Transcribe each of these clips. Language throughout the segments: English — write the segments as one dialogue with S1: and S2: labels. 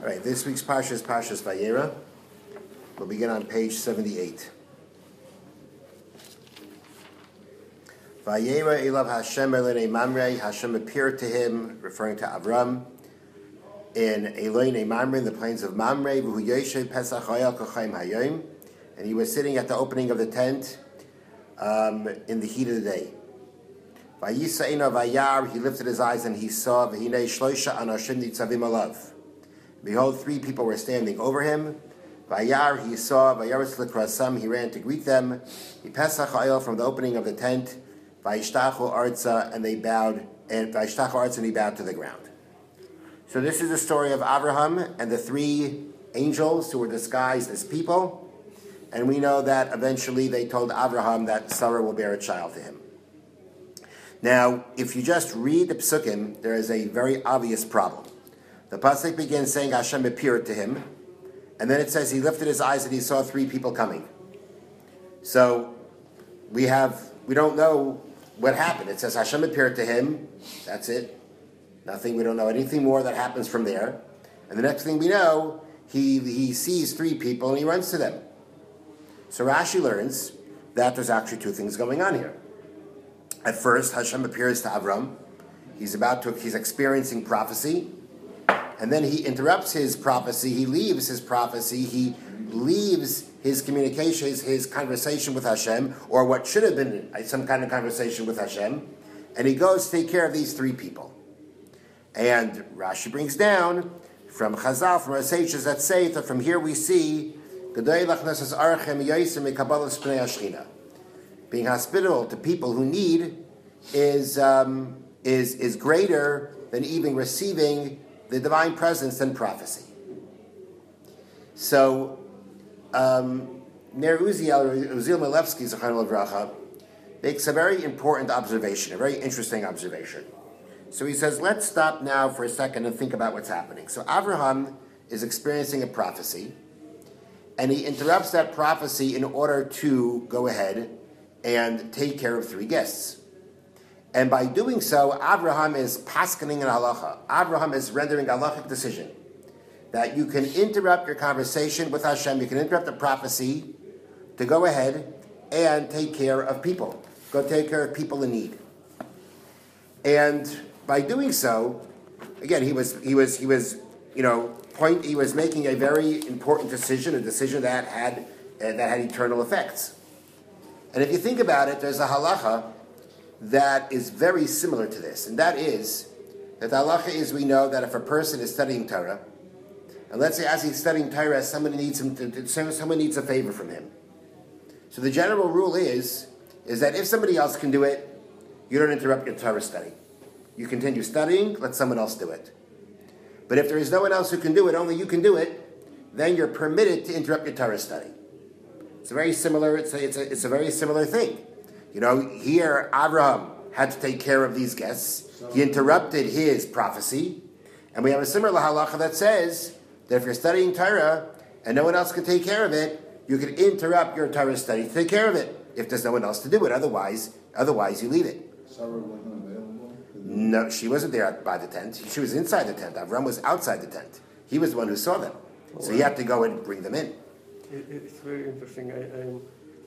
S1: All right, this week's Parsha is Parshas Vayera. We'll begin on page 78. Vayera elav Hashem elonei Mamre. Hashem appeared to him, referring to Avram, in elonei Mamre, in the plains of Mamre. V'hu yoshev Pesach hayal kochaim hayom, and he was sitting at the opening of the tent in the heat of the day. Vayisaina vayar, he lifted his eyes and he saw v'hinei shloisha anashim nitzavim alav. Behold, 3 people were standing over him. Vayar, he saw, Vayaris likrasam, he ran to greet them. He pesach ha'il from the opening of the tent. Vayishtachu arza, and they bowed, and Vayishtachu arza, and he bowed to the ground. So this is the story of Abraham and the 3 angels who were disguised as people. And we know that eventually they told Abraham that Sarah will bear a child to him. Now, if you just read the Psukim, there is a very obvious problem. The pasuk begins saying Hashem appeared to him, and then it says he lifted his eyes and he saw 3 people coming. So we don't know what happened. It says Hashem appeared to him. That's it. Nothing. We don't know anything more that happens from there. And the next thing we know, he sees 3 people and he runs to them. So Rashi learns that there's actually 2 things going on here. At first, Hashem appears to Avram. He's experiencing prophecy. And then he interrupts his prophecy, he leaves his prophecy, he leaves his communication, his conversation with Hashem, or what should have been some kind of conversation with Hashem, and he goes to take care of these 3 people. And Rashi brings down from Chazal, from our sages that say that from here we see being hospitable to people who need is greater than even receiving the divine presence and prophecy. So, Ner Uziel Milevsky, Zechariah Levracha, makes a very important observation, a very interesting observation. So he says, let's stop now for a second and think about what's happening. So Abraham is experiencing a prophecy, and he interrupts that prophecy in order to go ahead and take care of 3 guests. And by doing so, Abraham is paskening in halacha. Abraham is rendering a halachic decision that you can interrupt your conversation with Hashem, you can interrupt the prophecy to go ahead and take care of people. Go take care of people in need. And by doing so, again, he was making a very important decision, a decision that had eternal effects. And if you think about it, there's a halacha that is very similar to this, and that is that the halacha is, we know that if a person is studying Torah, and let's say as he's studying Torah, someone needs a favor from him. So the general rule is that if somebody else can do it, you don't interrupt your Torah study. You continue studying, let someone else do it. But if there is no one else who can do it, only you can do it, then you're permitted to interrupt your Torah study. It's a very similar thing. Here Abraham had to take care of these guests. He interrupted his prophecy. And we have a similar halacha that says that if you're studying Torah and no one else can take care of it, you can interrupt your Torah study to take care of it if there's no one else to do it. Otherwise you leave it.
S2: Sarah wasn't available?
S1: No, she wasn't there by the tent. She was inside the tent. Avram was outside the tent. He was the one who saw them. So he had to go and bring them in.
S3: It's very interesting. I'm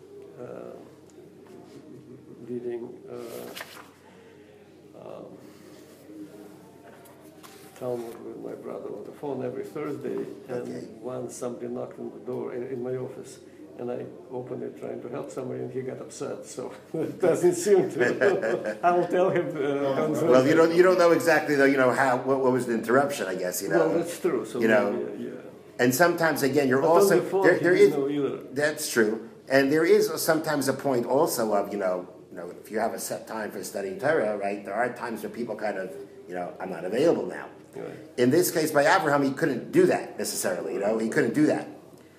S3: reading Talmud with my brother on the phone every Thursday, and once somebody knocked on the door in my office, and I opened it trying to help somebody, and he got upset. So it doesn't seem to. I'll tell him.
S1: Well, you don't know exactly though. What was the interruption? I guess
S3: Well, that's true. So yeah.
S1: And sometimes again, you're
S3: but
S1: also
S3: on the phone,
S1: there is
S3: know either.
S1: That's true, and there is sometimes a point also of if you have a set time for studying Torah, right? There are times where people kind of I'm not available now.
S3: Right.
S1: In this case, by Abraham, he couldn't do that necessarily. He couldn't do that.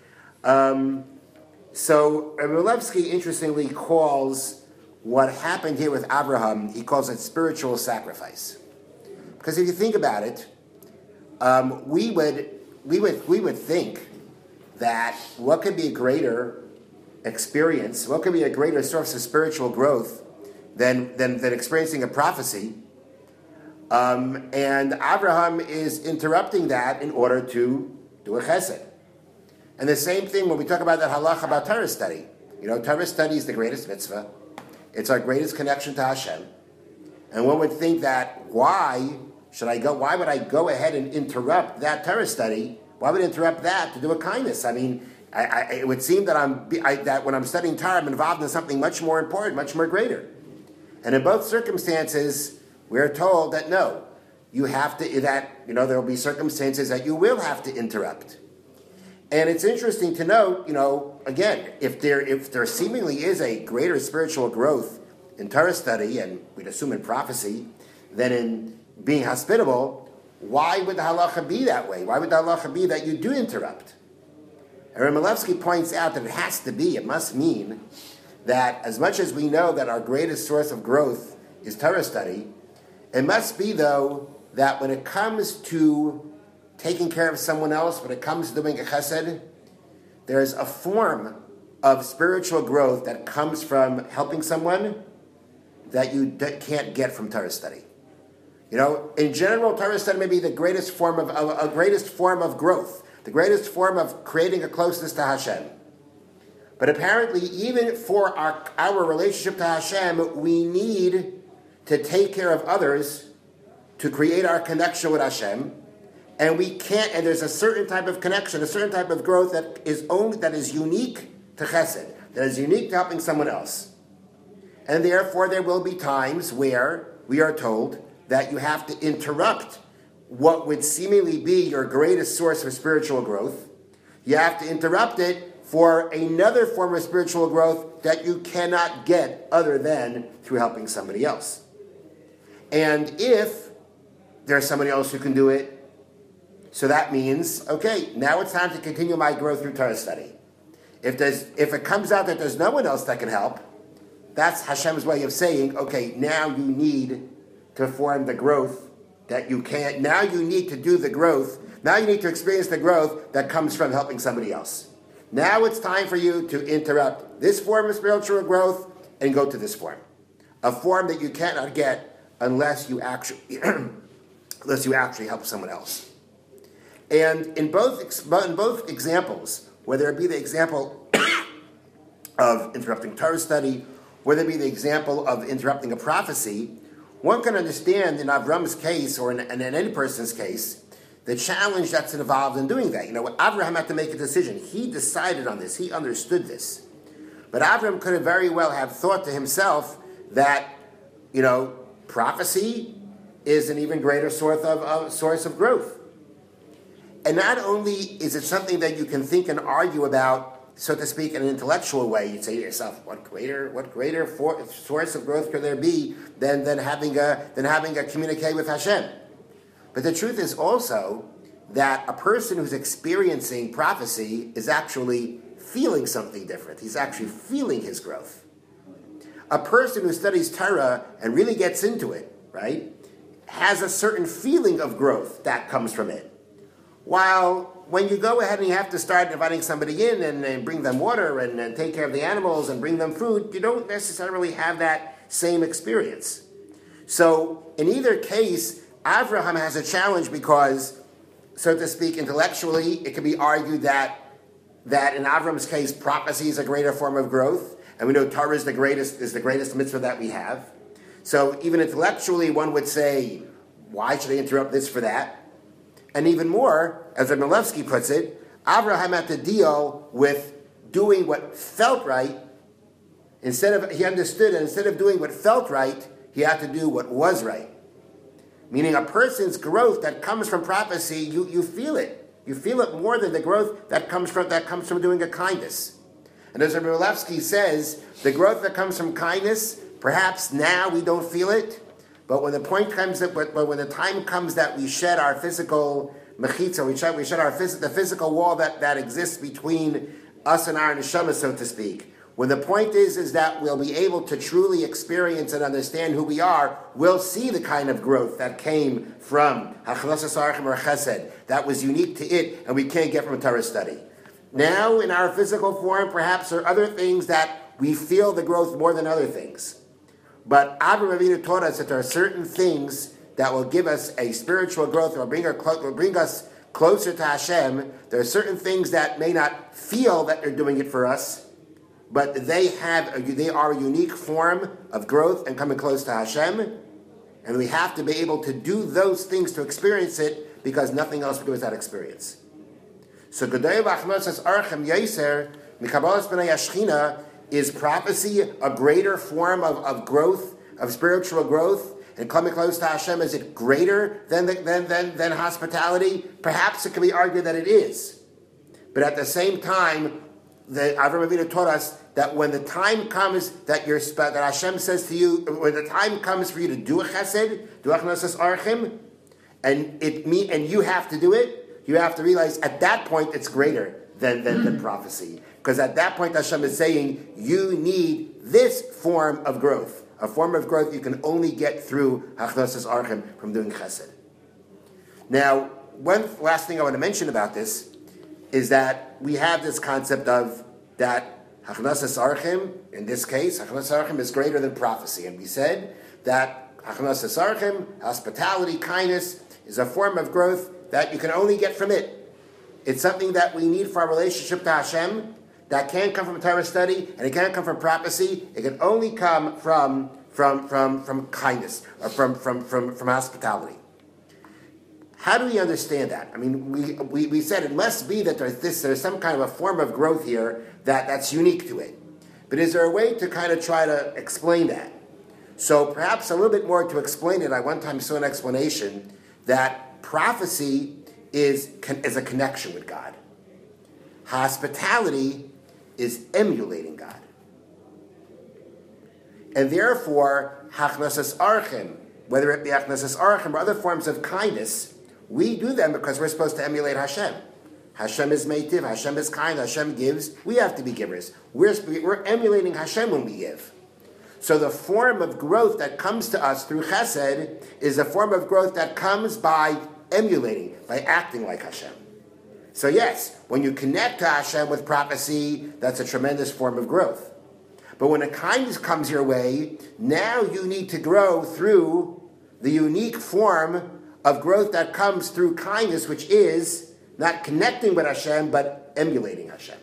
S1: So Milevsky interestingly calls what happened here with Abraham, he calls it spiritual sacrifice. Because if you think about it, we would think that what could be a greater experience, what could be a greater source of spiritual growth than experiencing a prophecy And Abraham is interrupting that in order to do a chesed. And the same thing when we talk about that halacha about Torah study. Torah study is the greatest mitzvah. It's our greatest connection to Hashem. And one would think that why would I go ahead and interrupt that Torah study? Why would I interrupt that to do a kindness? I mean, it would seem that that when I'm studying Torah, I'm involved in something much more important, much more greater. And in both circumstances, we're told that no, you have to, there will be circumstances that you will have to interrupt. And it's interesting to note, again, if there seemingly is a greater spiritual growth in Torah study, and we'd assume in prophecy, than in being hospitable, why would the halacha be that way? Why would the halacha be that you do interrupt? And Malevsky points out that it must mean that as much as we know that our greatest source of growth is Torah study, it must be, though, that when it comes to taking care of someone else, when it comes to doing a chesed, there's a form of spiritual growth that comes from helping someone that you can't get from Torah study. In general, Torah study may be the greatest form of growth, the greatest form of creating a closeness to Hashem. But apparently, even for our relationship to Hashem, we need to take care of others to create our connection with Hashem. And we can't, and there's a certain type of connection, a certain type of growth that is unique to chesed, that is unique to helping someone else. And therefore, there will be times where we are told that you have to interrupt what would seemingly be your greatest source of spiritual growth. You have to interrupt it for another form of spiritual growth that you cannot get other than through helping somebody else. And if there's somebody else who can do it, so that means, okay, now it's time to continue my growth through Torah study. If it comes out that there's no one else that can help, that's Hashem's way of saying, okay, now you need to form the growth that you can't. Now you need to do the growth. Now you need to experience the growth that comes from helping somebody else. Now it's time for you to interrupt this form of spiritual growth and go to this form. A form that you cannot get unless you actually help someone else. And in both examples, whether it be the example of interrupting Torah study, whether it be the example of interrupting a prophecy, one can understand in Avram's case or in any person's case the challenge that's involved in doing that. Avraham had to make a decision. He decided on this. He understood this. But Avram could have very well have thought to himself that, prophecy is an even greater source of growth. And not only is it something that you can think and argue about, so to speak, in an intellectual way, you'd say to yourself, what greater source of growth could there be than having a communicate with Hashem? But the truth is also that a person who's experiencing prophecy is actually feeling something different. He's actually feeling his growth. A person who studies Torah and really gets into it, right, has a certain feeling of growth that comes from it. While when you go ahead and you have to start inviting somebody in and bring them water and take care of the animals and bring them food, you don't necessarily have that same experience. So in either case, Avraham has a challenge because, so to speak, intellectually, it can be argued that in Avram's case, prophecy is a greater form of growth, and we know Torah is the greatest mitzvah that we have. So even intellectually, one would say, why should I interrupt this for that? And even more, as Malevsky puts it, Avraham had to deal with doing what felt right. He understood that instead of doing what felt right, he had to do what was right. Meaning a person's growth that comes from prophecy, you feel it. You feel it more than the growth that comes from doing a kindness. And as Malevsky says, the growth that comes from kindness, perhaps now we don't feel it, but when the time comes that we shed our physical mechitza, we shed the physical wall that exists between us and our neshama, so to speak. When the point is that we'll be able to truly experience and understand who we are, we'll see the kind of growth that came from hachnas harachim or chesed that was unique to it, and we can't get from a Torah study. Now, in our physical form, perhaps there are other things that we feel the growth more than other things. But Avraham Avinu taught us that there are certain things that will give us a spiritual growth, will bring us closer to Hashem. There are certain things that may not feel that they're doing it for us, but they are a unique form of growth and coming close to Hashem, and we have to be able to do those things to experience it, because nothing else will give us that experience. So Gedei V'Achnosas Archem Yoser Mikabalas B'nai Yashchina is prophecy a greater form of growth, of spiritual growth, and coming close to Hashem, is it greater than hospitality? Perhaps it can be argued that it is. But at the same time, the Avraham Avinu taught us that when the time comes that Hashem says to you, when the time comes for you to do a chesed, do achnosas archim, and you have to do it, you have to realize at that point it's greater than prophecy. Because at that point Hashem is saying, you need this form of growth. A form of growth you can only get through achnosas archim, from doing chesed. Now, one last thing I want to mention about this is that we have this concept of that achnosas archim, in this case, achnosas archim is greater than prophecy. And we said that achnosas archim, hospitality, kindness, is a form of growth that you can only get from it. It's something that we need for our relationship to Hashem. That can't come from Torah study, and it can't come from prophecy. It can only come from kindness, or from hospitality. How do we understand that? I mean, we said it must be that there's some kind of a form of growth here that's unique to it. But is there a way to kind of try to explain that? So perhaps a little bit more to explain it. I one time saw an explanation that prophecy is a connection with God. Hospitality is emulating God. And therefore, hachnasas archim, whether it be hachnasas archim or other forms of kindness, we do them because we're supposed to emulate Hashem. Hashem is meitiv, Hashem is kind, Hashem gives. We have to be givers. We're emulating Hashem when we give. So the form of growth that comes to us through chesed is a form of growth that comes by emulating, by acting like Hashem. So yes, when you connect to Hashem with prophecy, that's a tremendous form of growth. But when a kindness comes your way, now you need to grow through the unique form of growth that comes through kindness, which is not connecting with Hashem, but emulating Hashem.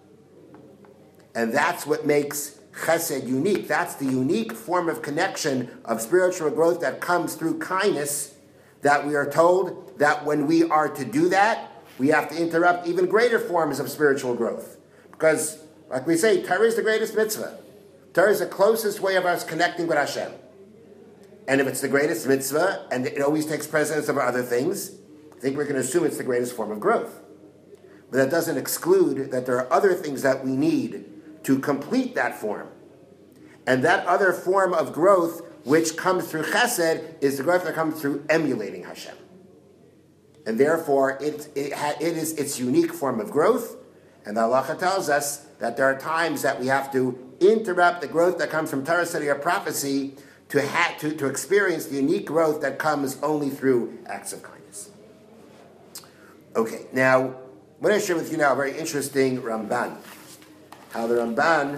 S1: And that's what makes chesed unique. That's the unique form of connection of spiritual growth that comes through kindness, that we are told that when we are to do that, we have to interrupt even greater forms of spiritual growth. Because, like we say, Torah is the greatest mitzvah. Torah is the closest way of us connecting with Hashem. And if it's the greatest mitzvah, and it always takes precedence over other things, I think we're going to assume it's the greatest form of growth. But that doesn't exclude that there are other things that we need to complete that form. And that other form of growth, which comes through chesed, is the growth that comes through emulating Hashem. And therefore, it is its unique form of growth. And the halacha tells us that there are times that we have to interrupt the growth that comes from Torah study or prophecy to experience the unique growth that comes only through acts of kindness. Okay, now, I'm going to share with you now a very interesting Ramban. How the Ramban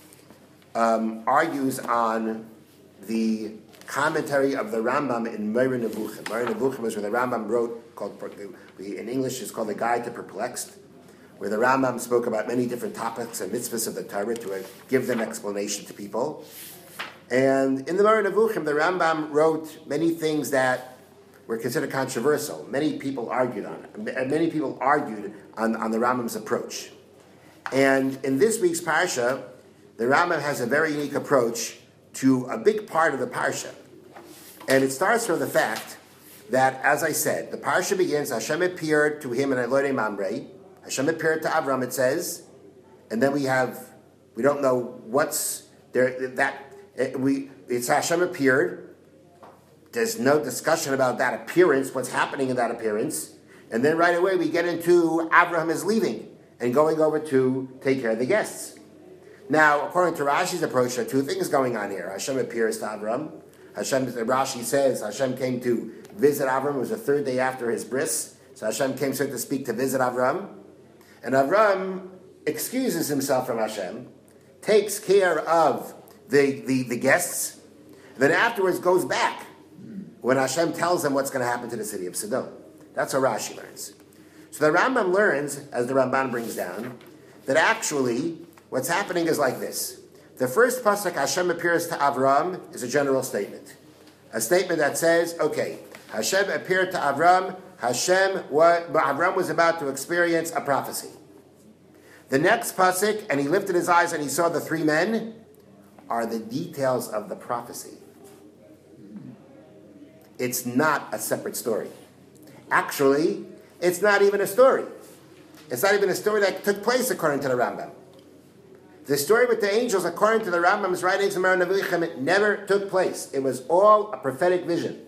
S1: argues on the commentary of the Rambam in Moreh Nevuchim. Moreh Nevuchim is where the Rambam wrote, in English it's called the Guide to Perplexed, where the Rambam spoke about many different topics and mitzvahs of the Torah to give them explanation to people. And in the Moreh Nevuchim, the Rambam wrote many things that were considered controversial. Many people argued on it. And many people argued on the Rambam's approach. And in this week's Parsha, the Rambam has a very unique approach to a big part of the Parsha. And it starts from the fact that, as I said, the Parsha begins, Hashem appeared to him in Elonei Mamre. Hashem appeared to Avram, it says. And then we don't know what's there, it's Hashem appeared. There's no discussion about that appearance, what's happening in that appearance. And then right away we get into Abraham is leaving and going over to take care of the guests. Now, according to Rashi's approach, there are two things going on here. Hashem appears to Avram. Rashi says Hashem came to visit Avram. It was the third day after his bris. So Hashem came so to speak to visit Avram. And Avram excuses himself from Hashem, takes care of the guests, and then afterwards goes back. when Hashem tells them what's going to happen to the city of Sodom. That's what Rashi learns. So the Rambam learns, as the Ramban brings down, that actually what's happening is like this. The first pasuk Hashem appears to Avram is a general statement. A statement that says, okay, Hashem appeared to Avram, Avram was about to experience a prophecy. The next pasuk, and he lifted his eyes and he saw the three men, are the details of the prophecy. It's not a separate story. Actually, it's not even a story. It's not even a story that took place according to the Rambam. The story with the angels, according to the Rambam's writings in Moreh Nevuchim, it never took place. It was all a prophetic vision.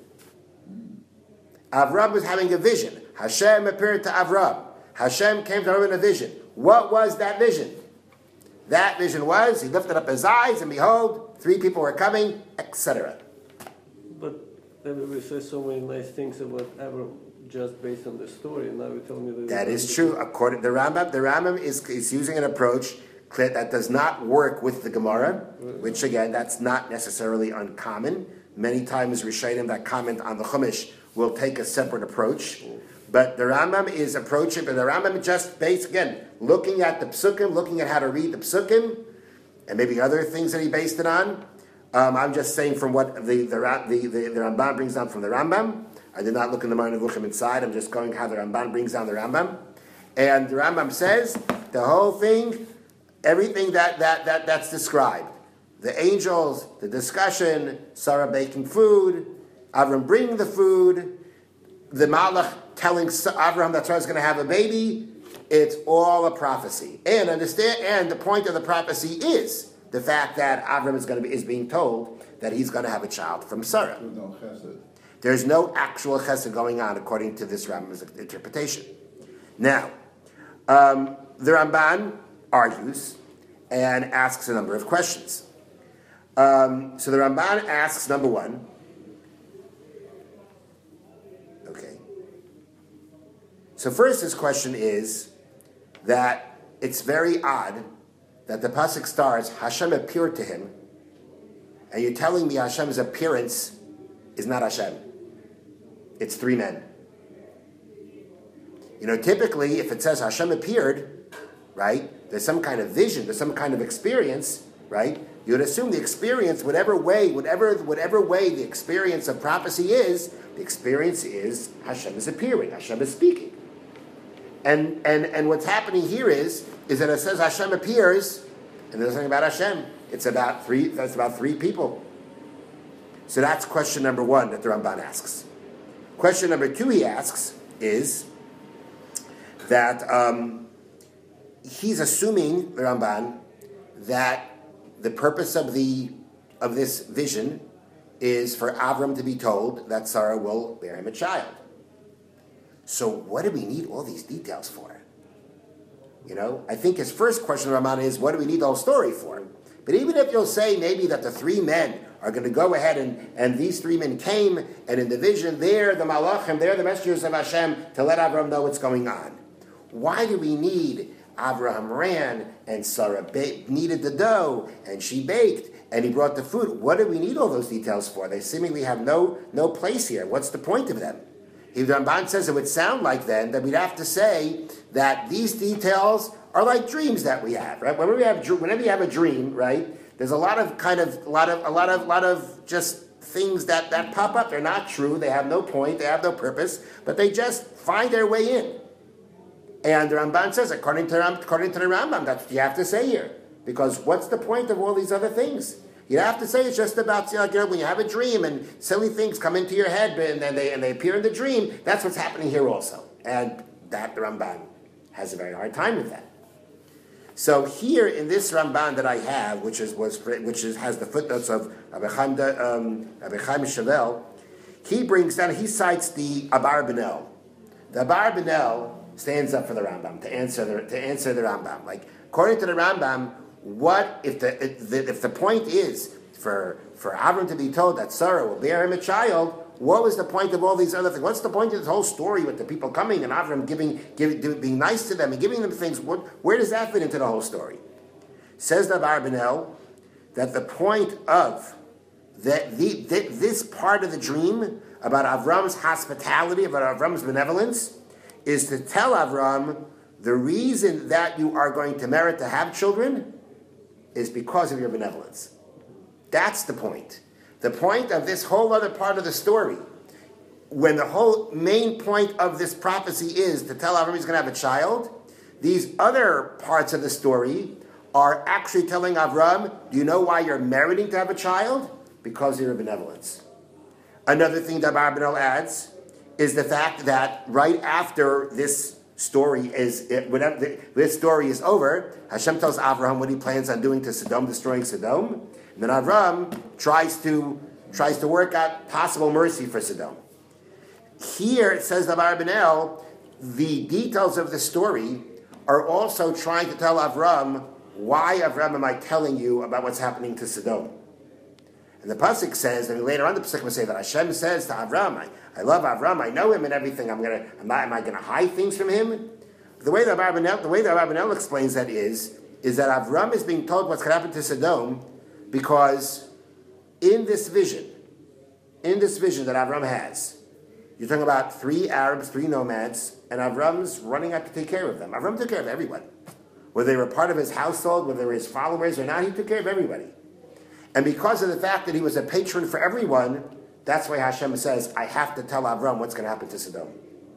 S1: Avram was having a vision. Hashem appeared to Avram. Hashem came to him in a vision. What was that vision? That vision was, he lifted up his eyes, and behold, three people were coming, etc.
S3: But then we say so many nice things about Avram just based on the story, and now you tell me that
S1: is true. According to the Rambam is using an approach that does not work with the Gemara, which again, that's not necessarily uncommon. Many times Rishonim that comment on the Chumash will take a separate approach. But the Rambam is approaching, but the Rambam just based, again, looking at the Psukim, looking at how to read the Psukim, and maybe other things that he based it on. I'm just saying from what the Ramban brings down from the Rambam. I did not look in the Moreh Nevuchim inside. I'm just going how the Ramban brings down the Rambam. And the Rambam says, the whole thing, everything that's described. The angels, the discussion, Sarah baking food, Avram bringing the food, the Malach telling Avram that Sarah's going to have a baby, it's all a prophecy. And the point of the prophecy is the fact that Avram is being told that he's going to have a child from Sarah. There's no actual chesed going on according to this Rambam's interpretation. Now, the Ramban argues and asks a number of questions. So the Ramban asks, number one, okay. So first his question is that it's very odd that the pasuk starts, Hashem appeared to him, and you're telling me Hashem's appearance is not Hashem. It's three men. Typically, if it says Hashem appeared, right, there's some kind of vision, there's some kind of experience, right? You would assume the experience, whatever way the experience of prophecy is, the experience is Hashem is appearing, Hashem is speaking. And what's happening here is that it says Hashem appears, and there's nothing about Hashem. It's about three people. So that's question number one that the Ramban asks. Question number two he asks is that he's assuming, the Ramban, that the purpose of this vision is for Avram to be told that Sarah will bear him a child. So what do we need all these details for? I think his first question, Ramban, is what do we need the whole story for? But even if you'll say maybe that the three men are going to go ahead and these three men came, and in the vision, they're the Malachim, they're the messengers of Hashem to let Avram know what's going on. Why do we need Abraham ran and Sarah kneaded the dough and she baked and he brought the food? What do we need all those details for? They seemingly have no place here. What's the point of them? If the Ramban says it would sound like then that we'd have to say that these details are like dreams that we have, right? Whenever you have a dream, right? There's a lot of just things that pop up. They're not true. They have no point. They have no purpose, but they just find their way in. And the Ramban says, according to the Rambam, that's what you have to say here. Because what's the point of all these other things? You have to say it's just about, when you have a dream and silly things come into your head and then they appear in the dream, that's what's happening here also. And that the Ramban has a very hard time with that. So here in this Ramban that I have, which has the footnotes of Rabbi Chaim Shavel, he cites the Abar Benel. The Abar Benel stands up for the Rambam to answer the Rambam. Like according to the Rambam, what if the point is for Avram to be told that Sarah will bear him a child? What was the point of all these other things? What's the point of this whole story with the people coming and Avram being nice to them and giving them things? Where does that fit into the whole story? Says the Abar Benel that the point of this part of the dream about Avram's hospitality, about Avram's benevolence, is to tell Avram the reason that you are going to merit to have children is because of your benevolence. That's the point. The point of this whole other part of the story, when the whole main point of this prophecy is to tell Avram he's going to have a child, these other parts of the story are actually telling Avram, do you know why you're meriting to have a child? Because of your benevolence. Another thing that Barbanel adds is the fact that right after this story this story is over, Hashem tells Avraham what he plans on doing to Sodom, destroying Sodom, and then Avram tries to work out possible mercy for Sodom. Here it says that Barbanel, the details of the story are also trying to tell Avram, why Avram am I telling you about what's happening to Sodom? And the pasuk says, and later on the pasuk will say that Hashem says to Avram, I love Avram, I know him and everything. Am I going to hide things from him? The way that Barbanel explains that is that Avram is being told what's going to happen to Sodom because in this vision that Avram has, you're talking about 3 Arabs, 3 nomads, and Avram's running out to take care of them. Avram took care of everyone. Whether they were part of his household, whether they were his followers or not, he took care of everybody. And because of the fact that he was a patron for everyone, that's why Hashem says, I have to tell Avram what's going to happen to Sodom.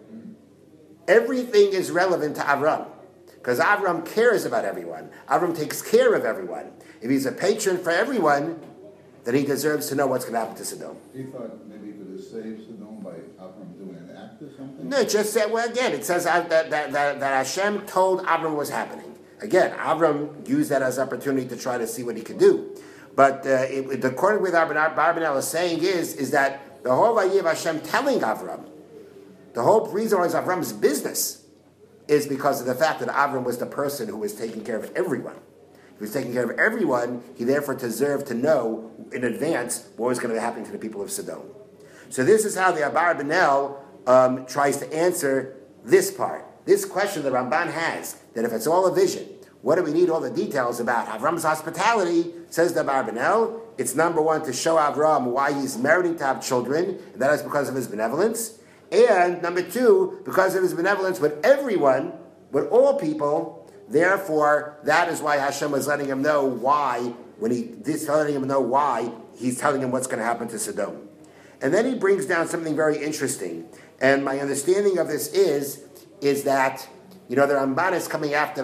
S1: Everything is relevant to Avram, because Avram cares about everyone. Avram takes care of everyone. If he's a patron for everyone, then he deserves to know what's going to happen to Sodom.
S2: He thought maybe he could have saved Sodom by Avram doing an act or something?
S1: No, it just said, well, again, it says that Hashem told Avram what was happening. Again, Avram used that as an opportunity to try to see what he could do. But according to what Barbanel is saying is that the whole idea of Hashem telling Avram, the whole reason why it's Avram's business is because of the fact that Avram was the person who was taking care of everyone. He was taking care of everyone. He therefore deserved to know in advance what was going to happen to the people of Sodom. So this is how the Barbanel tries to answer this part. This question the Ramban has, that if it's all a vision, what do we need all the details about? Avram's hospitality, says the Barbanel, it's number one to show Avram why he's meriting to have children, and that is because of his benevolence. And number two, because of his benevolence with everyone, with all people, therefore, that is why Hashem was letting him know why, he's telling him what's going to happen to Sodom. And then he brings down something very interesting. And my understanding of this is that, the Ramban is coming after the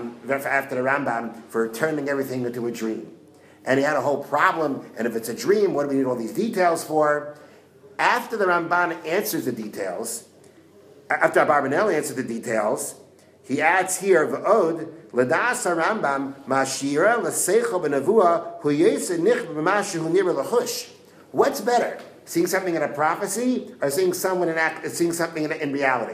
S1: Rambam for turning everything into a dream. And he had a whole problem, and if it's a dream, what do we need all these details for? After the Ramban answers the details, after Barbanel answers the details, he adds here, V'od, L'das HaRambam, Ma'ashira, L'seicho B'navua, Huyesa Nich B'mashu Nira L'chush. What's better, seeing something in a prophecy, or seeing something in reality?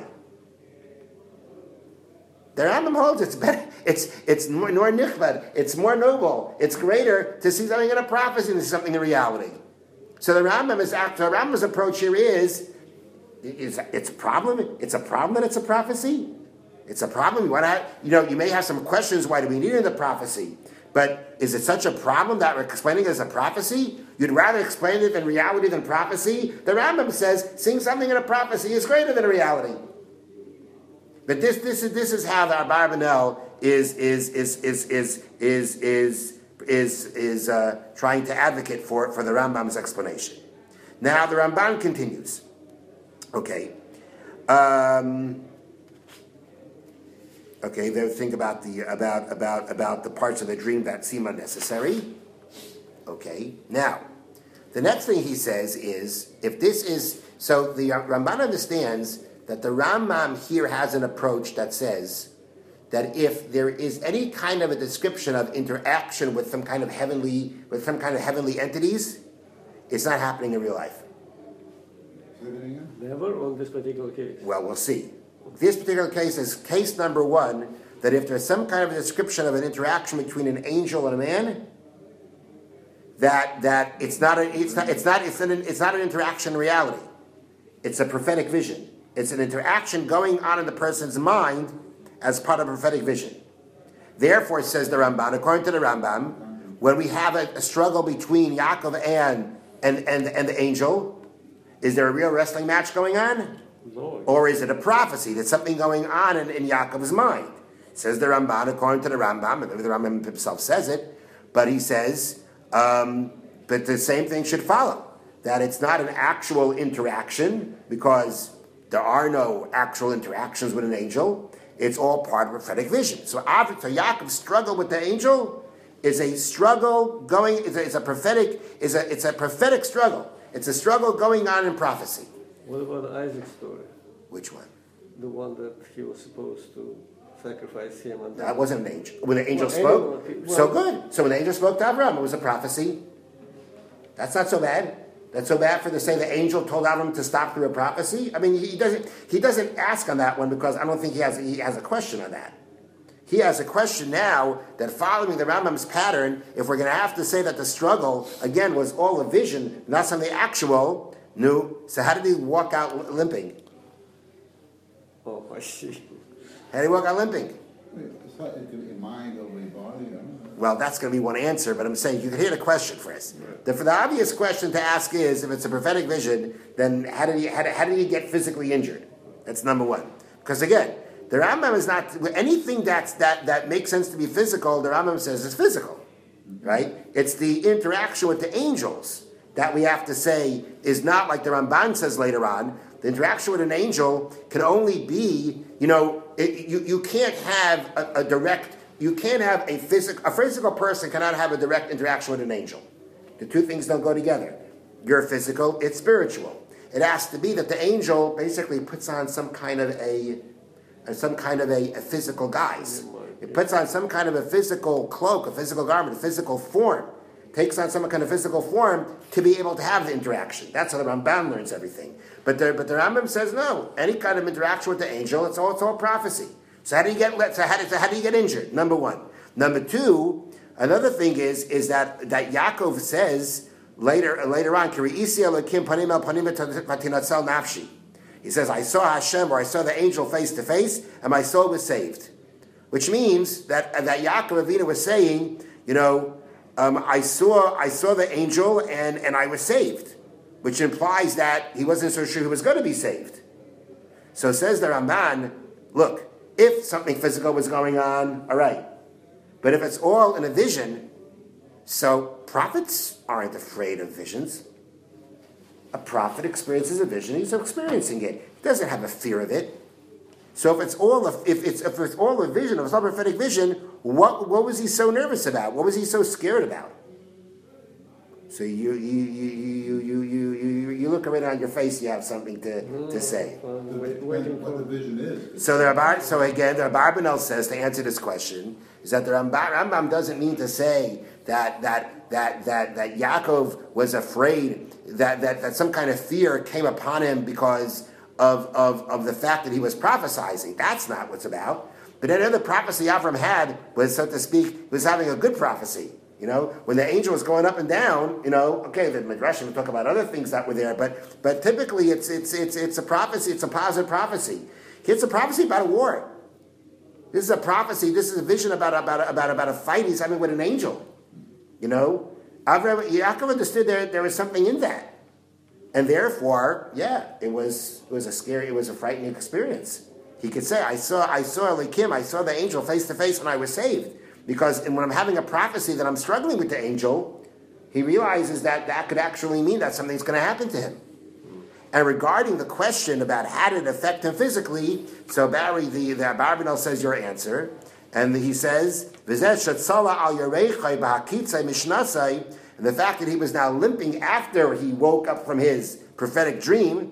S1: The Rambam holds it's better. It's more nichbad. It's more noble. It's greater to see something in a prophecy than to see something in reality. So the Rambam's approach here is it's a problem. It's a problem that it's a prophecy. It's a problem. You may have some questions. Why do we need it in the prophecy? But is it such a problem that we're explaining it as a prophecy? You'd rather explain it in reality than prophecy? The Rambam says seeing something in a prophecy is greater than a reality. But this is how the Barbanel is trying to advocate for the Rambam's explanation. Now the Ramban continues. Okay. They think about the parts of the dream that seem unnecessary. Okay. Now, the next thing he says is if this is so, the Ramban understands that the Rambam here has an approach that says that if there is any kind of a description of interaction with some kind of heavenly entities, it's not happening in real life.
S3: Never on this particular case.
S1: Well, we'll see. This particular case is case number one, that if there's some kind of a description of an interaction between an angel and a man, that it's not an interaction in reality. It's a prophetic vision. It's an interaction going on in the person's mind as part of a prophetic vision. Therefore, says the Ramban, according to the Rambam, when we have a struggle between Yaakov and the angel, Is there a real wrestling match going on?
S3: No.
S1: Or is it a prophecy? There's something going on in Yaakov's mind. Says the Ramban, according to the Rambam, and the Rambam himself says it, but he says, but the same thing should follow. That it's not an actual interaction, because there are no actual interactions with an angel. It's all part of a prophetic vision. So Yaakov's struggle with the angel is a struggle going. It's a prophetic struggle. It's a struggle going on in prophecy.
S3: What about Isaac's story?
S1: Which one?
S3: The one that he was supposed to sacrifice him. And
S1: That wasn't an angel. When the angel
S3: Well,
S1: spoke,
S3: anyone-
S1: so good. So when the angel spoke to Avram, it was a prophecy. That's not so bad. That's so bad for the say the angel told Avram to stop through a prophecy. I mean, he doesn't ask on that one, because I don't think he has a question on that. He has a question now that, following the Rambam's pattern, if we're going to have to say that the struggle again was all a vision, not something actual, no. So how did he walk out limping?
S3: Oh, I see.
S1: How did he walk out limping?
S2: It's not, it could be mind over your body, you know?
S1: Well, that's going to be one answer, but I'm saying you can hear the question first. For the obvious question to ask is, if it's a prophetic vision, then how did he get physically injured? That's number one. Because again, the Rambam is not anything that makes sense to be physical. The Rambam says is physical, right? It's the interaction with the angels that we have to say is not like the Ramban says later on. The interaction with an angel can only be, you can't have a direct. You can't have a physical person cannot have a direct interaction with an angel. The two things don't go together. You're physical, it's spiritual. It has to be that the angel basically puts on some kind of a physical guise. It puts on some kind of a physical cloak, a physical garment, a physical form. Takes on some kind of physical form to be able to have the interaction. That's how the Ramban learns everything. But the Rambam says no. Any kind of interaction with the angel, it's all prophecy. So how do you get injured? Number one. Number two, another thing is that Yaakov says later on, he says, I saw Hashem, or I saw the angel face to face, and my soul was saved. Which means that Yaakov Avinu was saying, I saw the angel and I was saved. Which implies that he wasn't so sure he was going to be saved. So says the Ramban, look, if something physical was going on, all right. But if it's all in a vision, so prophets aren't afraid of visions. A prophet experiences a vision, he's experiencing it. He doesn't have a fear of it. So if it's all a vision, if it's all a prophetic vision, what was he so nervous about? What was he so scared about? So you look right on your face. You have something to say.
S2: Depending what the vision is.
S1: So again, the Abarbanel says, to answer this question, is that the Rambam doesn't mean to say that Yaakov was afraid that some kind of fear came upon him because of the fact that he was prophesying. That's not what's about. But another prophecy Avram had was, so to speak, was having a good prophecy. When the angel was going up and down, okay, the Midrash will talk about other things that were there, but typically it's a prophecy, it's a positive prophecy. It's a prophecy about a war. This is a prophecy, this is a vision about a fight he's having with an angel. Yaakov understood there was something in that. And therefore, it was a frightening experience. He could say, I saw Elikim, I saw the angel face to face and I was saved. Because when I'm having a prophecy that I'm struggling with the angel, he realizes that could actually mean that something's going to happen to him. And regarding the question about how did it affect him physically, so Barry, the Abarbanel says your answer, and he says, and the fact that he was now limping after he woke up from his prophetic dream,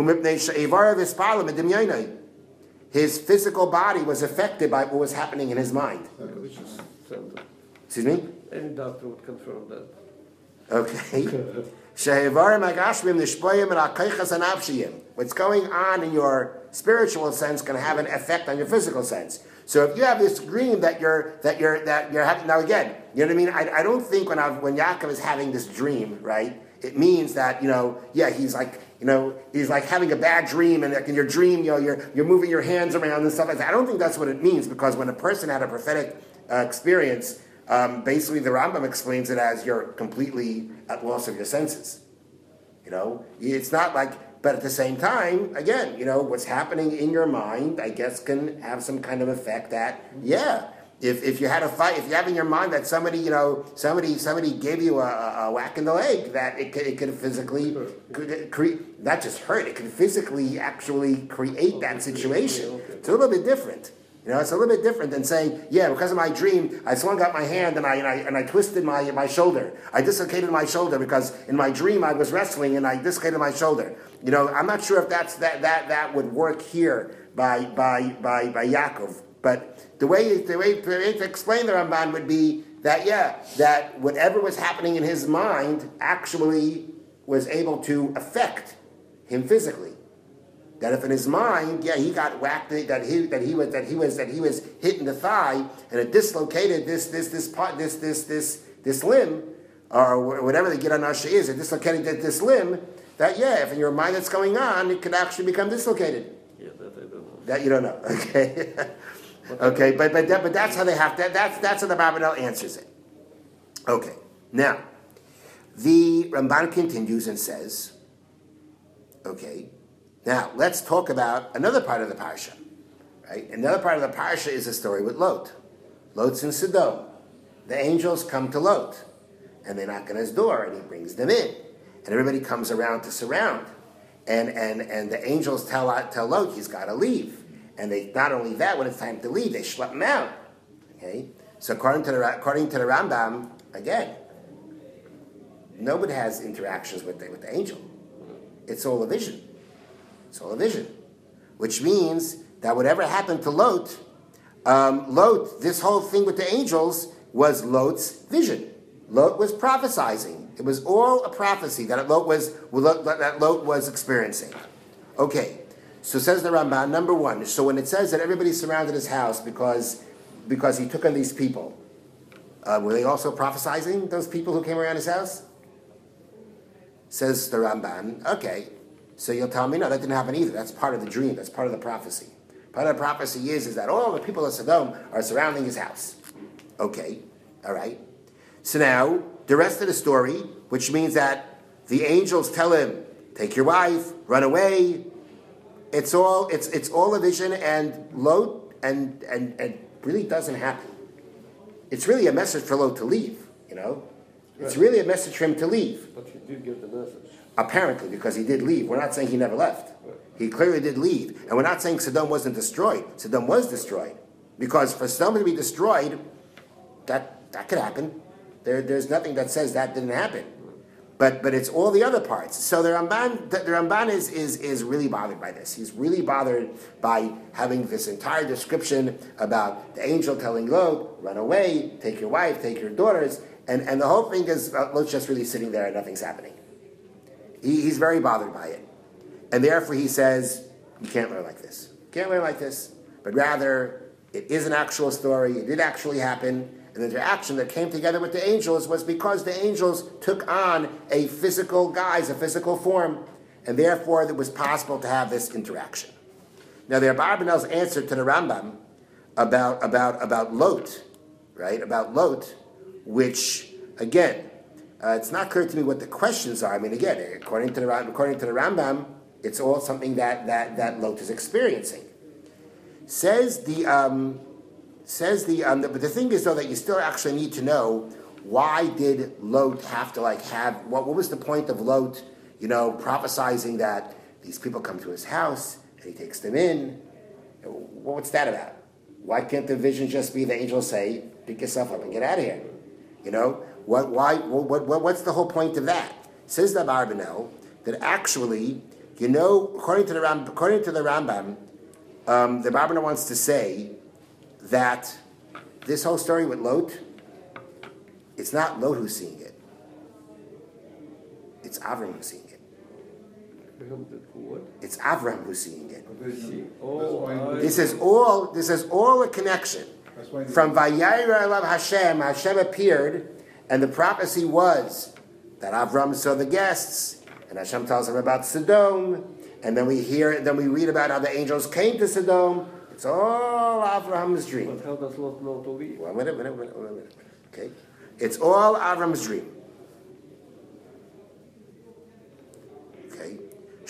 S1: his physical body was affected by what was happening in his mind. Excuse me?
S3: Any doctor would confirm that.
S1: Okay. What's going on in your spiritual sense can have an effect on your physical sense. So if you have this dream that you're having, now again, you know what I mean? I don't think when Yaakov is having this dream, right? It means that he's like having a bad dream, and in your dream, you're moving your hands around and stuff like that. I don't think that's what it means, because when a person had a prophetic experience, basically the Rambam explains it as you're completely at loss of your senses. It's not like, but at the same time, again, what's happening in your mind, I guess, can have some kind of effect that, if you had a fight, if you have in your mind that somebody gave you a whack in the leg, that it could physically create, not just hurt, it could physically actually create that situation. It's a little bit different. It's a little bit different than saying, because of my dream, I swung out my hand and I twisted my shoulder. I dislocated my shoulder because in my dream I was wrestling and I dislocated my shoulder. I'm not sure if that would work here by Yaakov. But the way to explain the Ramban would be that whatever was happening in his mind actually was able to affect him physically. That if in his mind, he got whacked, that he was hit in the thigh and it dislocated this limb, or whatever the Gid Anasha is, it dislocated this limb. That if in your mind that's going on, it could actually become dislocated.
S3: Yeah, that I don't know.
S1: That you don't know. Okay. Okay, but that's how they have to. That's how the Abarbanel answers it. Okay. Now, the Ramban continues and says, okay. Now, let's talk about another part of the parsha, right? Another part of the parsha is a story with Lot. Lot's in Sodom. The angels come to Lot, and they knock on his door, and he brings them in. And everybody comes around to surround. And the angels tell Lot he's got to leave. And they not only that, when it's time to leave, they schlep him out. Okay? So according to the Rambam, again, nobody has interactions with the angel. It's all a vision. It's all a vision, which means that whatever happened to Lot, this whole thing with the angels was Lot's vision. Lot was prophesizing. It was all a prophecy that Lot was experiencing. Okay, so says the Ramban, number one. So when it says that everybody surrounded his house because he took on these people, were they also prophesizing, those people who came around his house? Says the Ramban, okay. So you'll tell me, no, that didn't happen either. That's part of the dream. That's part of the prophecy. Part of the prophecy is that all the people of Sodom are surrounding his house. Okay, all right. So now, the rest of the story, which means that the angels tell him, take your wife, run away. It's all a vision, and Lot, and really doesn't happen. It's really a message for Lot to leave, Right. It's really a message for him to leave.
S3: But he did get the message.
S1: Apparently, because he did leave. We're not saying he never left. He clearly did leave. And we're not saying Sodom wasn't destroyed. Sodom was destroyed. Because for Sodom to be destroyed, that could happen. There's nothing that says that didn't happen. But it's all the other parts. So the Ramban is really bothered by this. He's really bothered by having this entire description about the angel telling Lot, run away, take your wife, take your daughters. And the whole thing is Lot's just really sitting there and nothing's happening. He's very bothered by it. And therefore he says, you can't learn like this. You can't learn like this. But rather, it is an actual story. It did actually happen. And the interaction that came together with the angels was because the angels took on a physical guise, a physical form. And therefore, it was possible to have this interaction. Now, the Abarbanel's answer to the Rambam about Lot, right? About Lot, which, again, it's not clear to me what the questions are. I mean, again, according to the Rambam, it's all something that Lot is experiencing. But the thing is, though, that you still actually need to know, why did Lot have to have what was the point of Lot, prophesizing that these people come to his house and he takes them in? What's that about? Why can't the vision just be the angels say, pick yourself up and get out of here? What's the whole point of that? Says the Abarbanel that actually, according to the Rambam, the Abarbanel wants to say that this whole story with Lot, it's not Lot who's seeing it. It's Avram who's seeing it. It's Avram who's seeing it. This is all a connection. From Vayayra Elav Hashem appeared, and the prophecy was that Avram saw the guests, and Hashem tells him about Sodom, and then we read about how the angels came to Sodom. It's all Avram's dream.
S3: But how does Lot know to leave?
S1: Well, wait a minute. Okay, it's all Avram's dream.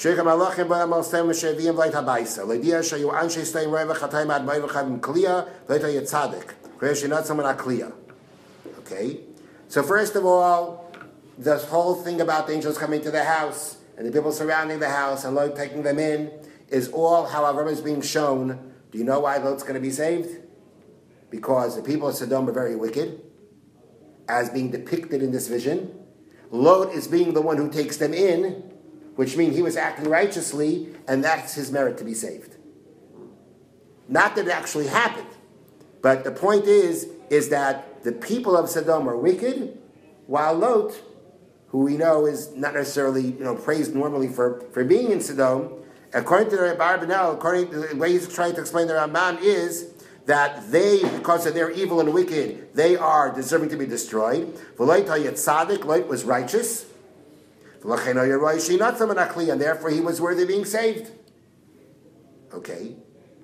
S1: Sheikham Malachim Ba'amal Stem Shevim V'Leit Habaisa. L'Dia Shayu Anshe Stein Reva Chatayim Ad Ma'ir V'Chavim Kliya V'Leit HaYetzadik. Kresh Yinat Saman HaKliya. Okay? So first of all, this whole thing about the angels coming to the house and the people surrounding the house and Lot taking them in is all how Avram is being shown. Do you know why Lot's going to be saved? Because the people of Sodom are very wicked, as being depicted in this vision. Lot is being the one who takes them in, which means he was acting righteously, and that's his merit to be saved. Not that it actually happened, but the point is that the people of Sodom are wicked, while Lot, who we know is not necessarily praised normally for being in Sodom, according to the Barbanel, according to the way he's trying to explain the Ramban, is that they, because of their evil and wicked, they are deserving to be destroyed. Lot was righteous, and therefore he was worthy of being saved. Okay.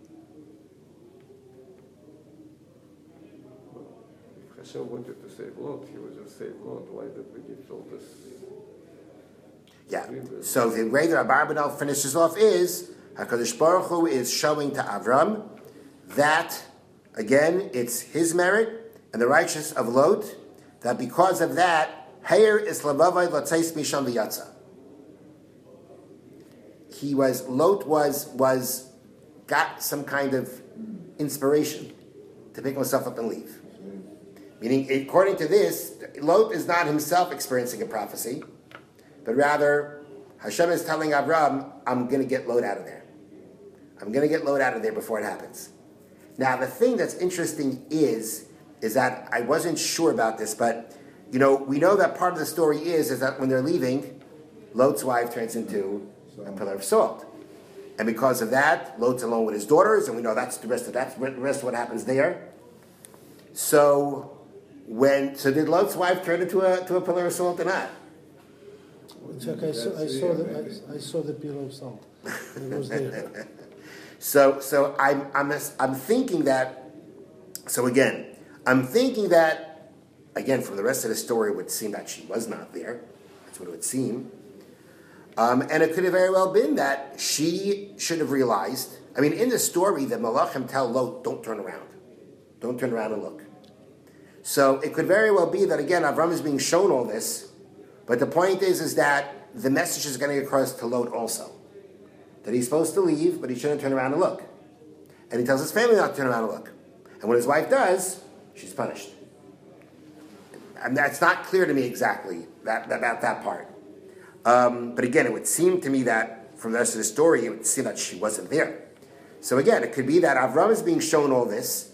S3: If Hashem wanted to save Lot, he would just save Lot. Why did we give all this?
S1: Yeah. So the way that Abarbanel finishes off is HaKadosh Baruch Hu is showing to Avram that, again, it's his merit and the righteousness of Lot, that because of that, Heir is Lavavai Latzeis Misham V'Yatza. Lot was got some kind of inspiration to pick himself up and leave. Meaning, according to this, Lot is not himself experiencing a prophecy, but rather, Hashem is telling Avram, I'm going to get Lot out of there. I'm going to get Lot out of there before it happens. Now, the thing that's interesting is that I wasn't sure about this, but, we know that part of the story is that when they're leaving, Lot's wife turns into a pillar of salt. And because of that, Lot's alone with his daughters, and we know that's the rest of what happens there. So did Lot's wife turn into a pillar of salt or not?
S4: I saw the pillar of salt. It was there.
S1: So I'm thinking that. So again, I'm thinking that. Again, from the rest of the story, it would seem that she was not there. That's what it would seem. And it could have very well been that she should have realized. I mean, in the story, the Malachim tell Lot, "Don't turn around. Don't turn around and look." So it could very well be that again, Avram is being shown all this. But the point is that the message is getting across to Lot also. That he's supposed to leave, but he shouldn't turn around and look. And he tells his family not to turn around and look. And when his wife does, she's punished. And that's not clear to me exactly about that part. But again, it would seem to me that from the rest of the story, it would seem that she wasn't there. So again, it could be that Avram is being shown all this.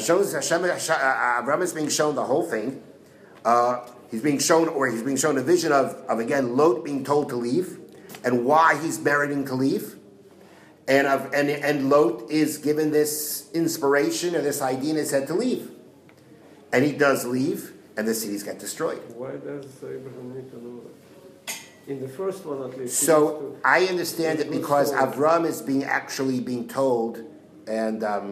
S1: Avram is being shown the whole thing. He's being shown a vision of again Lot being told to leave, and why he's meriting to leave, and Lot is given this inspiration or this idea in his head to leave, and he does leave, and the cities get destroyed.
S3: Why does Abraham need to know that? In the first one, at least.
S1: So I understand it because Avram is being told, and I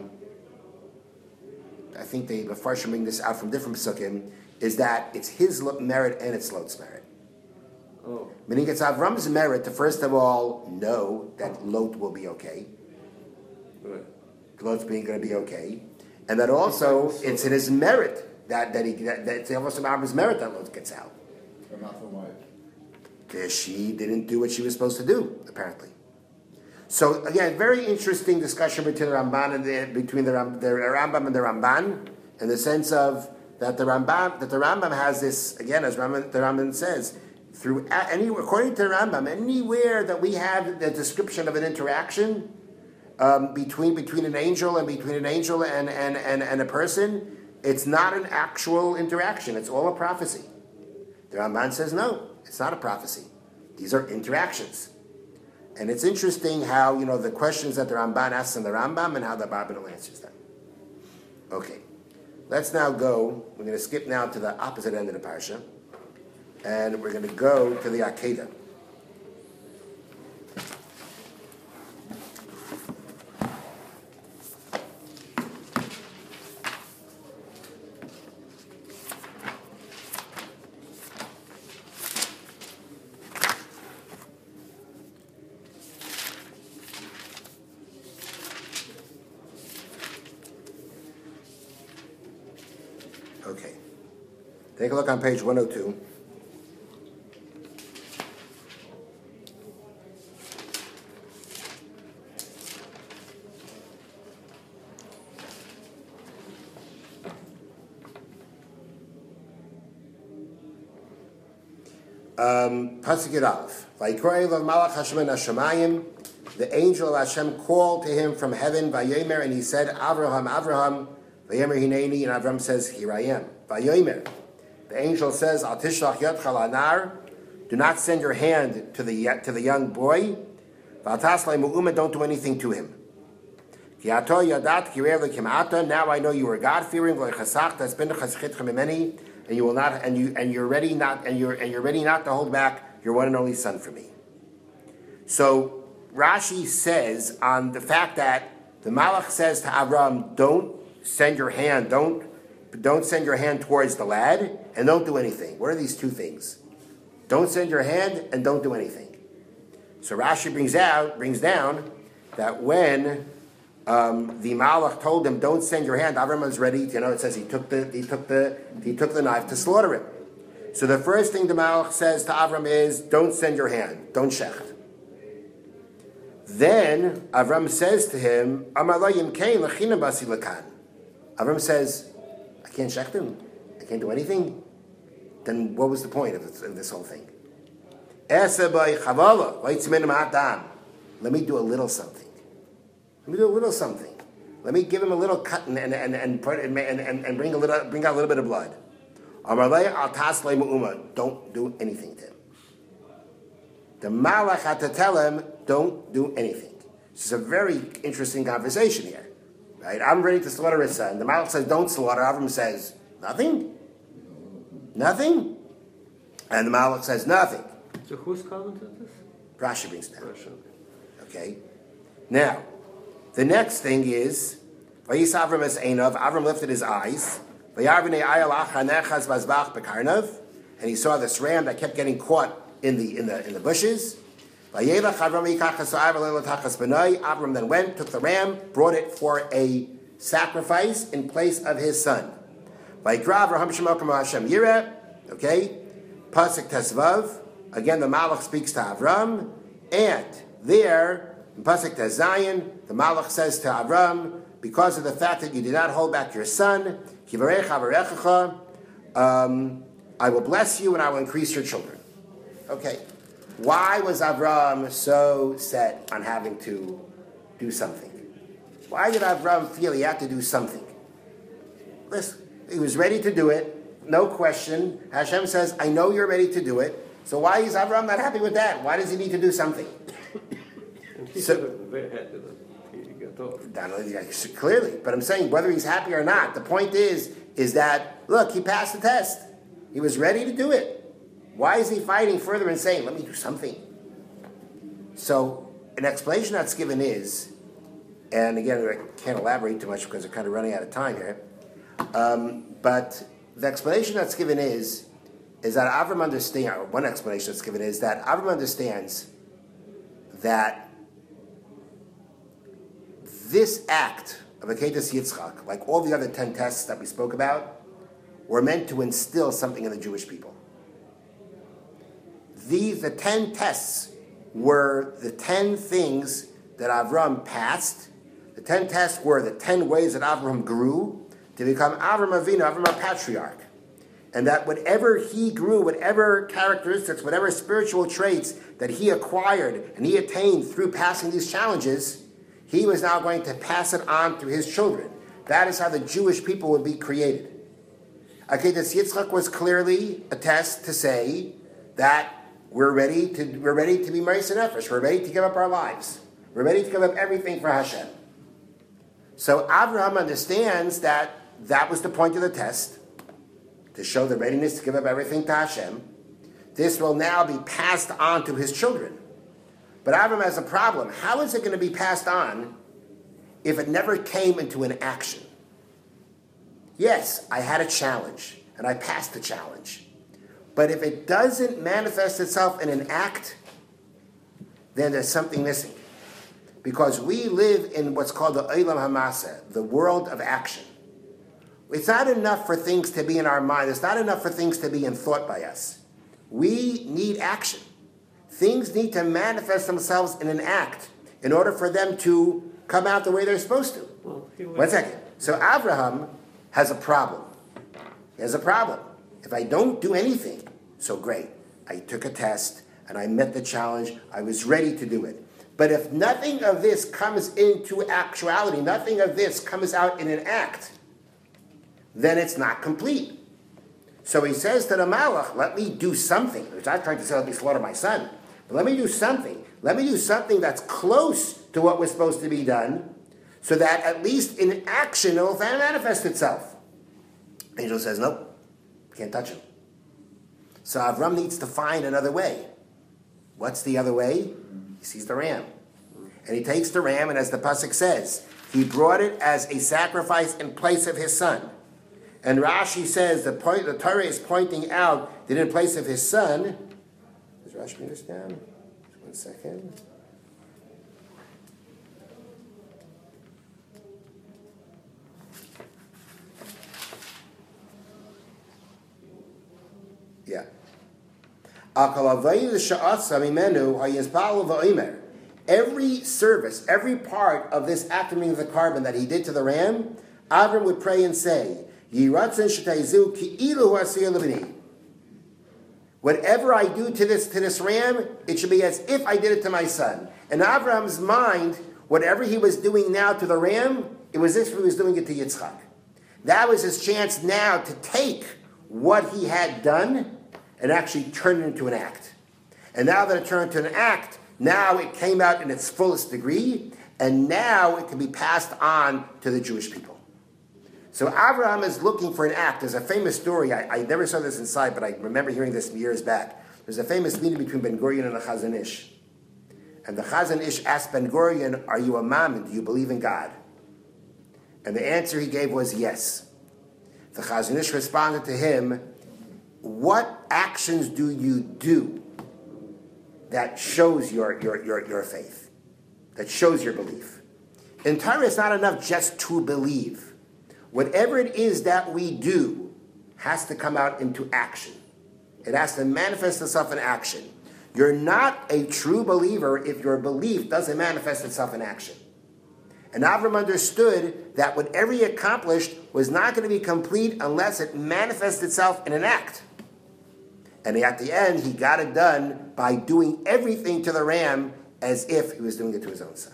S1: think the Mefarshim bring this out from different psukim, is that it's his merit and it's Lot's merit.
S3: Oh.
S1: Meaning it's Avram's merit to first of all know that Lot will be okay.
S3: Right.
S1: Lot's going to be okay, and that also it's in his merit that it's also Avram's merit that Lot gets out.
S2: But not the wife.
S1: Because she didn't do what she was supposed to do, apparently. So again, very interesting discussion between the Rambam and the Rambam and the Ramban, in the sense of that the Rambam has this, again, as the Rambam says, according to the Rambam, anywhere that we have the description of an interaction between an angel and a person, it's not an actual interaction. It's all a prophecy. The Ramban says no, it's not a prophecy. These are interactions. And it's interesting how, the questions that the Ramban asks in the Rambam and how the Barbanel answers them. Okay. Let's now go, we're going to skip now to the opposite end of the parsha, and we're going to go to the Akedah. Okay. Take a look on page 102. Pasuk Yud Aleph. Vayikroy lo malach Hashem min hashamayim. The angel of Hashem called to him from heaven, Vayomer, and he said, Avraham, Avraham. Vayomer hineni, and Avram says, Here I am. Vayomer. The angel says, Al tishlach yadcha lanar. Do not send your hand to the young boy. V'atas le'mu'uma, don't do anything to him. Ki ato yadat kirei lekimata. Now I know you are God-fearing. V'chasach das ben chaschitchem imeni. And you will not, and you're ready not to hold back your one and only son for me. So Rashi says on the fact that the Malach says to Avram, don't send your hand towards the lad, and don't do anything. What are these two things? Don't send your hand and don't do anything. So Rashi brings down that when the Malach told him, "Don't send your hand," Avram was ready. It says he took the knife to slaughter him. So the first thing the Malach says to Avram is, "Don't send your hand. Don't shecht." Then Avram says to him, "Amalayim kain lachinam basi lakan." Avram says, "I can't shecht him. I can't do anything." Then what was the point of this whole thing? Let me do a little something. Let me give him a little cut and bring out a little bit of blood. Don't do anything to him. The Malach had to tell him, don't do anything. This is a very interesting conversation here. Right? I'm ready to slaughter his son. The Malach says, don't slaughter. Avram says, nothing? Nothing? And the Malach says, nothing.
S3: So who's commented this?
S1: Rashi brings it down.
S3: Rashi.
S1: Okay? Now, the next thing is, Vayis Avram es Einav, Avram lifted his eyes, and he saw this ram that kept getting caught in the bushes. Avram then went, took the ram, brought it for a sacrifice in place of his son. Okay, Pasuk Tesvav. Again, the Malach speaks to Avram, and there, in Pasuk Tezayin, the Malach says to Avram, because of the fact that you did not hold back your son, I will bless you and I will increase your children. Okay, why was Avram so set on having to do something? Why did Avram feel he had to do something? Listen, he was ready to do it, no question. Hashem says, I know you're ready to do it. So why is Avram not happy with that? Why does he need to do something?
S3: And he should have been very happy that he got off.
S1: Clearly, but I'm saying whether he's happy or not, the point is that, look, he passed the test. He was ready to do it. Why is he fighting further and saying, let me do something? So an explanation that's given is, and again, I can't elaborate too much because we're kind of running out of time here, but the explanation that's given is that Avram understands, or one explanation that's given is that Avram understands that this act of Akedas Yitzchak, like all the other 10 tests that we spoke about, were meant to instill something in the Jewish people. The 10 tests were the 10 things that Avram passed. The 10 tests were the 10 ways that Avram grew to become Avram Avinu, Avram a patriarch. And that whatever he grew, whatever characteristics, whatever spiritual traits that he acquired and he attained through passing these challenges, he was now going to pass it on to his children. That is how the Jewish people would be created. Akedas Yitzchak was clearly a test to say that we're ready to be Ma'aseh Nefesh. We're ready to give up our lives. We're ready to give up everything for Hashem. So Abraham understands that that was the point of the test, to show the readiness to give up everything to Hashem. This will now be passed on to his children. But Avram has a problem. How is it going to be passed on if it never came into an action? Yes, I had a challenge, and I passed the challenge. But if it doesn't manifest itself in an act, then there's something missing. Because we live in what's called the Olam HaMaseh, the world of action, It's not enough for things to be in our mind. It's not enough for things to be in thought by us. We need action. Things need to manifest themselves in an act in order for them to come out the way they're supposed to.
S3: Well,
S1: 1 second. So Abraham has a problem. He has a problem. If I don't do anything, so great. I took a test and I met the challenge. I was ready to do it. But if nothing of this comes into actuality, nothing of this comes out in an act, then it's not complete. So he says to the Malach, let me do something. He's not trying to say, let me slaughter my son. But let me do something. Let me do something that's close to what was supposed to be done, so that at least in action it will manifest itself. The angel says, nope, can't touch him. So Avram needs to find another way. What's the other way? He sees the ram. And he takes the ram, and as the pasuk says, he brought it as a sacrifice in place of his son. And Rashi says the Torah is pointing out that in place of his son, does Rashi bring this down? Just 1 second. Yeah. Every service, every part of this afternoon of the carbon that he did to the ram, Avram would pray and say, whatever I do to this ram, it should be as if I did it to my son. In Avram's mind, whatever he was doing now to the ram, it was as if he was doing it to Yitzchak. That was his chance now to take what he had done and actually turn it into an act. And now that it turned into an act, now it came out in its fullest degree, and now it can be passed on to the Jewish people. So Abraham is looking for an act. There's a famous story. I never saw this inside, but I remember hearing this years back. There's a famous meeting between Ben Gurion and the Chazon Ish. And the Chazon Ish asked Ben Gurion, are you a Mammon? Do you believe in God? And the answer he gave was yes. The Chazon Ish responded to him, what actions do you do that shows your faith, that shows your belief? In Torah, it's not enough just to believe. Whatever it is that we do has to come out into action. It has to manifest itself in action. You're not a true believer if your belief doesn't manifest itself in action. And Avram understood that whatever he accomplished was not going to be complete unless it manifests itself in an act. And at the end, he got it done by doing everything to the ram as if he was doing it to his own son.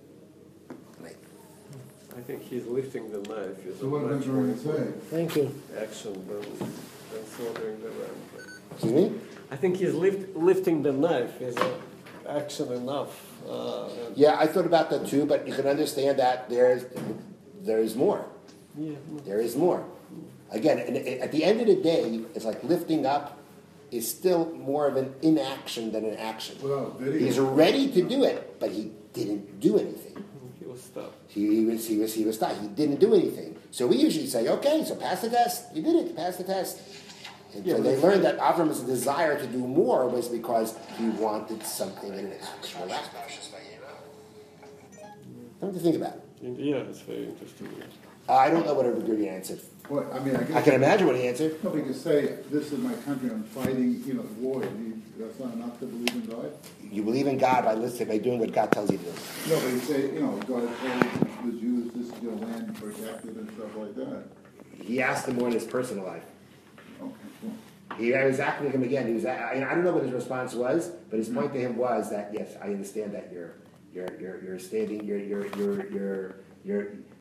S3: I think he's lifting the knife. Is
S2: So what does it say?
S4: Thank you.
S3: action than slaughtering the ram.
S1: Excuse me?
S3: I think he's lifting the knife is action enough.
S1: Yeah, I thought about that too, but you can understand that there is more.
S3: Yeah.
S1: There is more. Again, at the end of the day, it's like lifting up is still more of an inaction than an action.
S2: Well,
S1: He's ready to do it, but he didn't do anything.
S3: He was stopped.
S1: He was stopped. He didn't do anything. So we usually say, okay, so pass the test. You did it. Pass the test. And so they learned that Avram's desire to do more was because he wanted something in an actual act. Something to think about.
S3: Yeah, it's very interesting.
S1: I don't know what everybody answered.
S2: Well, I mean,
S1: I can imagine what he answered.
S2: Nobody can say, this is my country, I'm fighting, war. That's not enough to believe in God?
S1: You believe in God by doing what God tells you to do.
S2: No, but you say, God told the Jews this is your land, protected and stuff like that.
S1: He asked them more in his personal life.
S2: Okay, cool.
S1: He was asking him again. I don't know what his response was, but his point to him was that yes, I understand that you're standing,